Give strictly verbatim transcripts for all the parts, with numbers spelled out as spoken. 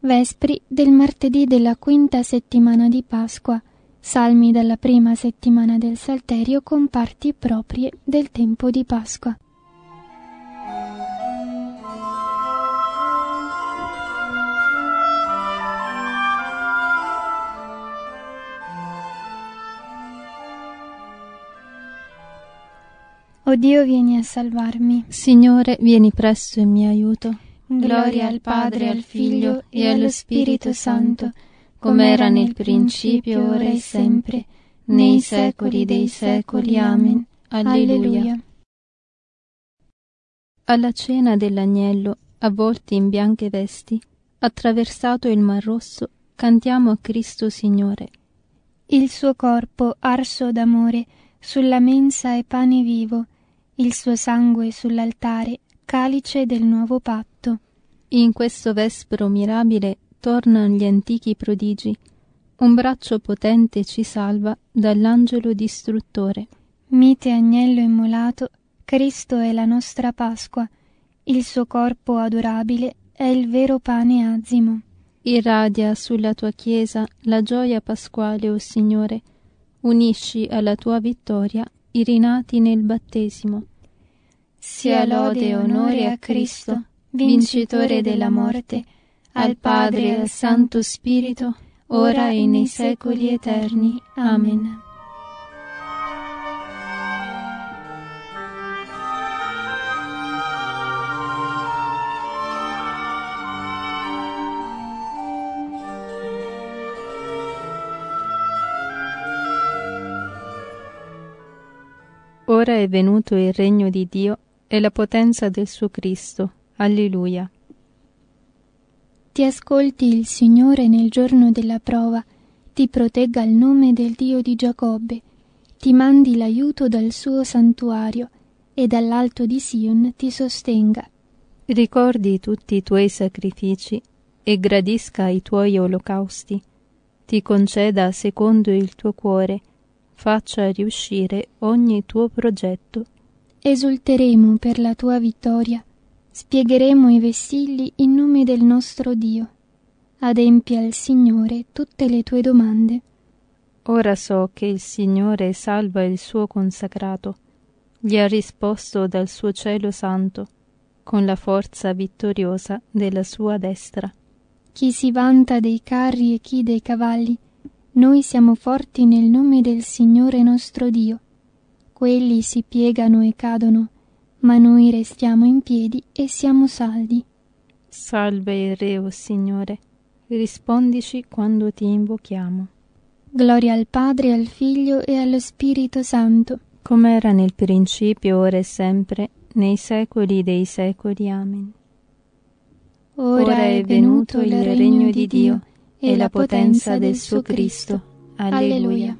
Vespri del martedì della quinta settimana di Pasqua, salmi dalla prima settimana del Salterio con parti proprie del tempo di Pasqua. O Dio, vieni a salvarmi. Signore, vieni presto in mio aiuto. Gloria al Padre, al Figlio e allo Spirito Santo, come era nel principio, ora e sempre, nei secoli dei secoli. Amen. Alleluia. Alla cena dell'agnello, avvolti in bianche vesti, attraversato il Mar Rosso, cantiamo a Cristo Signore. Il suo corpo arso d'amore sulla mensa è pane vivo, il suo sangue sull'altare, calice del nuovo patto. In questo vespro mirabile tornano gli antichi prodigi. Un braccio potente ci salva dall'angelo distruttore. Mite agnello immolato, Cristo è la nostra Pasqua. Il suo corpo adorabile è il vero pane azimo. Irradia sulla tua Chiesa la gioia pasquale, o Signore. Unisci alla tua vittoria i rinati nel battesimo. Sia lode e onore a Cristo, vincitore della morte, al Padre e al Santo Spirito, ora e nei secoli eterni. Amen. Ora è venuto il regno di Dio e la potenza del suo Cristo. Alleluia. Ti ascolti il Signore nel giorno della prova, ti protegga il nome del Dio di Giacobbe, ti mandi l'aiuto dal suo santuario e dall'alto di Sion ti sostenga. Ricordi tutti i tuoi sacrifici e gradisca i tuoi olocausti, ti conceda secondo il tuo cuore, faccia riuscire ogni tuo progetto. Esulteremo per la tua vittoria, spiegheremo i vessilli in nome del nostro Dio. Adempia al Signore tutte le tue domande. Ora so che il Signore salva il suo consacrato, gli ha risposto dal suo cielo santo, con la forza vittoriosa della sua destra. Chi si vanta dei carri e chi dei cavalli, noi siamo forti nel nome del Signore nostro Dio. Quelli si piegano e cadono, ma noi restiamo in piedi e siamo saldi. Salve il Re, o Signore, rispondici quando ti invochiamo. Gloria al Padre, al Figlio e allo Spirito Santo, come era nel principio, ora e sempre, nei secoli dei secoli. Amen. Ora, Ora è venuto il regno di Dio e la potenza del suo Cristo. Alleluia.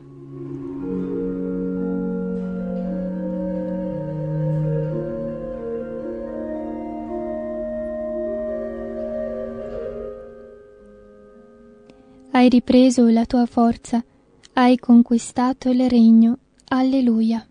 Hai ripreso la tua forza, hai conquistato il regno. Alleluia.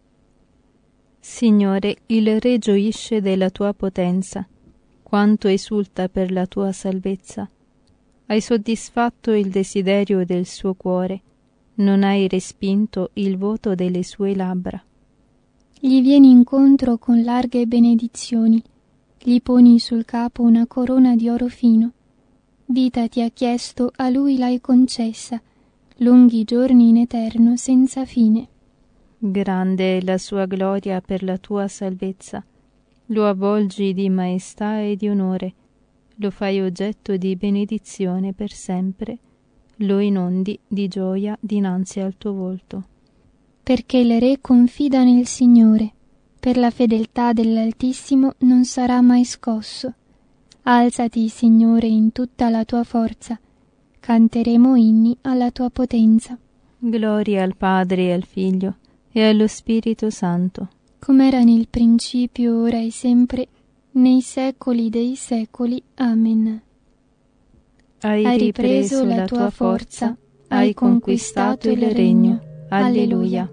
Signore, il Re gioisce della tua potenza, quanto esulta per la tua salvezza. Hai soddisfatto il desiderio del suo cuore, non hai respinto il voto delle sue labbra. Gli vieni incontro con larghe benedizioni, gli poni sul capo una corona di oro fino. Vita ti ha chiesto, a lui l'hai concessa, lunghi giorni in eterno senza fine. Grande è la sua gloria per la tua salvezza, lo avvolgi di maestà e di onore, lo fai oggetto di benedizione per sempre, lo inondi di gioia dinanzi al tuo volto. Perché il Re confida nel Signore, per la fedeltà dell'Altissimo non sarà mai scosso. Alzati, Signore, in tutta la tua forza, canteremo inni alla tua potenza. Gloria al Padre e al Figlio e allo Spirito Santo, come era nel principio, ora e sempre, nei secoli dei secoli. Amen. Hai, hai ripreso la tua forza, hai conquistato il regno. Alleluia.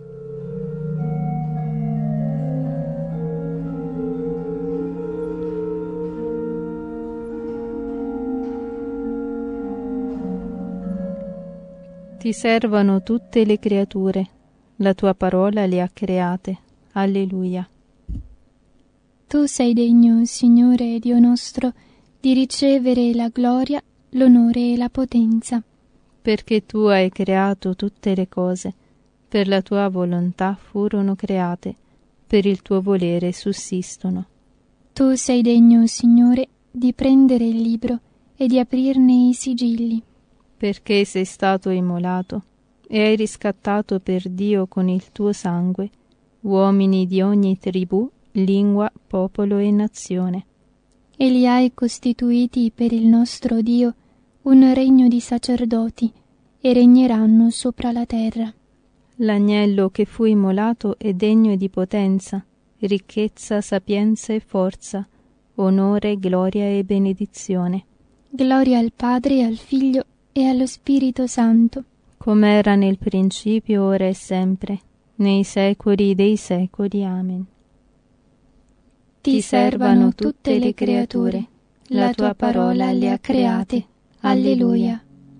Ti servano tutte le creature, la tua parola le ha create. Alleluia. Tu sei degno, Signore Dio nostro, di ricevere la gloria, l'onore e la potenza. Perché tu hai creato tutte le cose, per la tua volontà furono create, per il tuo volere sussistono. Tu sei degno, Signore, di prendere il libro e di aprirne i sigilli. Perché sei stato immolato e hai riscattato per Dio con il tuo sangue uomini di ogni tribù, lingua, popolo e nazione. E li hai costituiti per il nostro Dio un regno di sacerdoti, e regneranno sopra la terra. L'agnello che fu immolato è degno di potenza, ricchezza, sapienza e forza, onore, gloria e benedizione. Gloria al Padre, al Figlio e allo Spirito Santo, come era nel principio, ora e sempre, nei secoli dei secoli. Amen. Ti servano tutte le creature, la tua parola le ha create. Alleluia.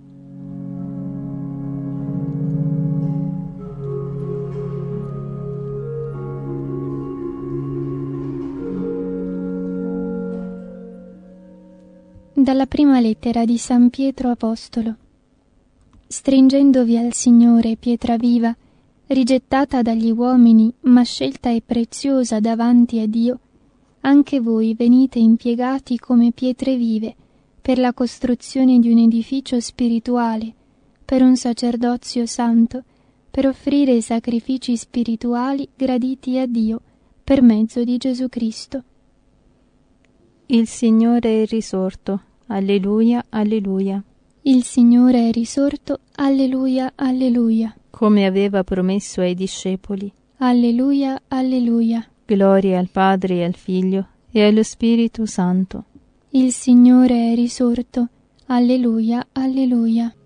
Dalla prima lettera di San Pietro Apostolo. Stringendovi al Signore, pietra viva, rigettata dagli uomini, ma scelta e preziosa davanti a Dio, anche voi venite impiegati come pietre vive per la costruzione di un edificio spirituale, per un sacerdozio santo, per offrire sacrifici spirituali graditi a Dio per mezzo di Gesù Cristo. Il Signore è risorto. Alleluia, alleluia. Il Signore è risorto. Alleluia, alleluia. Come aveva promesso ai discepoli. Alleluia, alleluia. Gloria al Padre e al Figlio e allo Spirito Santo. Il Signore è risorto. Alleluia, alleluia.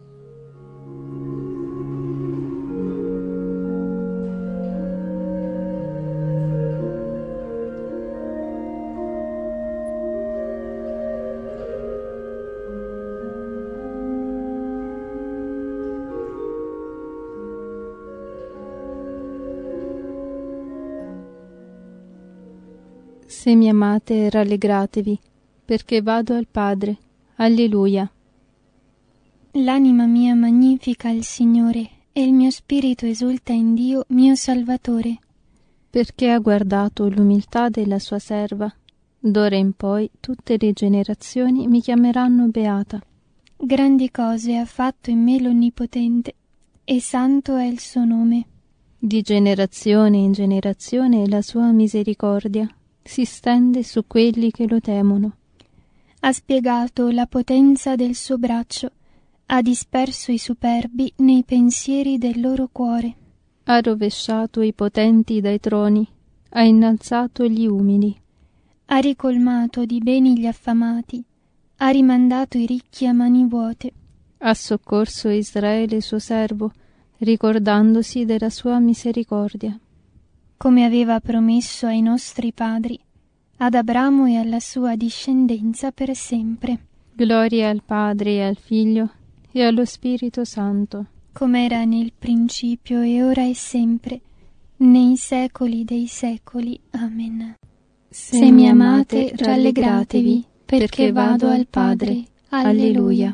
Se mi amate, rallegratevi, perché vado al Padre. Alleluia. L'anima mia magnifica il Signore, e il mio spirito esulta in Dio, mio Salvatore. Perché ha guardato l'umiltà della sua serva. D'ora in poi tutte le generazioni mi chiameranno beata. Grandi cose ha fatto in me l'Onnipotente, e santo è il suo nome. Di generazione in generazione la sua misericordia si stende su quelli che lo temono. Ha spiegato la potenza del suo braccio, ha disperso i superbi nei pensieri del loro cuore. Ha rovesciato i potenti dai troni, ha innalzato gli umili. Ha ricolmato di beni gli affamati, ha rimandato i ricchi a mani vuote. Ha soccorso Israele suo servo, ricordandosi della sua misericordia. Come aveva promesso ai nostri padri, ad Abramo e alla sua discendenza per sempre. Gloria al Padre e al Figlio e allo Spirito Santo. Come era nel principio e ora e sempre, nei secoli dei secoli. Amen. Se, Se mi amate, rallegratevi, perché vado al Padre. Alleluia.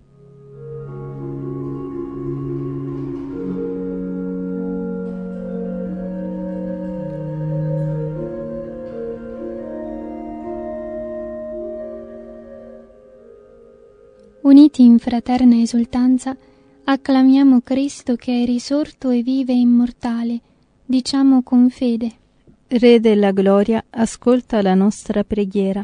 Uniti in fraterna esultanza, acclamiamo Cristo che è risorto e vive immortale, diciamo con fede. Re della gloria, ascolta la nostra preghiera.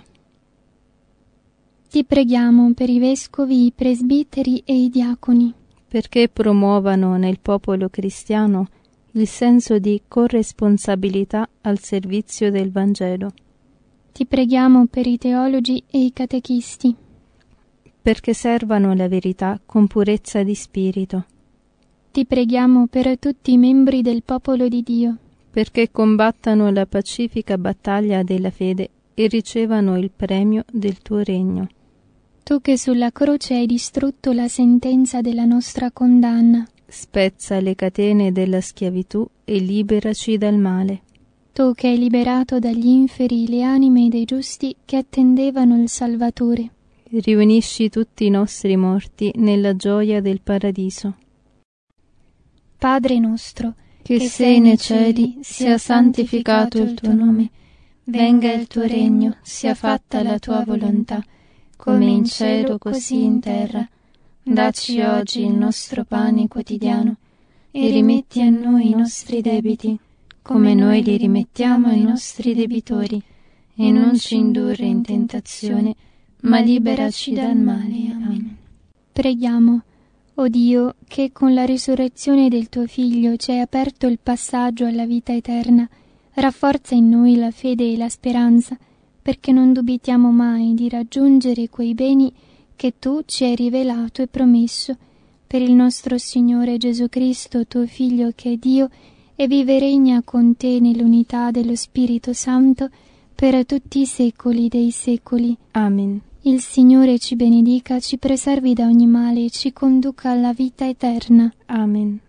Ti preghiamo per i vescovi, i presbiteri e i diaconi, perché promuovano nel popolo cristiano il senso di corresponsabilità al servizio del Vangelo. Ti preghiamo per i teologi e i catechisti, perché servano la verità con purezza di spirito. Ti preghiamo per tutti i membri del popolo di Dio, perché combattano la pacifica battaglia della fede e ricevano il premio del tuo regno. Tu che sulla croce hai distrutto la sentenza della nostra condanna, spezza le catene della schiavitù e liberaci dal male. Tu che hai liberato dagli inferi le anime dei giusti che attendevano il Salvatore, riunisci tutti i nostri morti nella gioia del paradiso. Padre nostro, che sei nei cieli, sia santificato il tuo nome. Venga il tuo regno, sia fatta la tua volontà, come in cielo così in terra. Dacci oggi il nostro pane quotidiano e rimetti a noi i nostri debiti, come noi li rimettiamo ai nostri debitori, e non ci indurre in tentazione, ma liberaci dal male. Amen. Preghiamo. O Dio, che con la risurrezione del tuo Figlio ci hai aperto il passaggio alla vita eterna, rafforza in noi la fede e la speranza, perché non dubitiamo mai di raggiungere quei beni che tu ci hai rivelato e promesso, per il nostro Signore Gesù Cristo, tuo Figlio, che è Dio, e vive e regna con te nell'unità dello Spirito Santo, per tutti i secoli dei secoli. Amen. Il Signore ci benedica, ci preservi da ogni male e ci conduca alla vita eterna. Amen.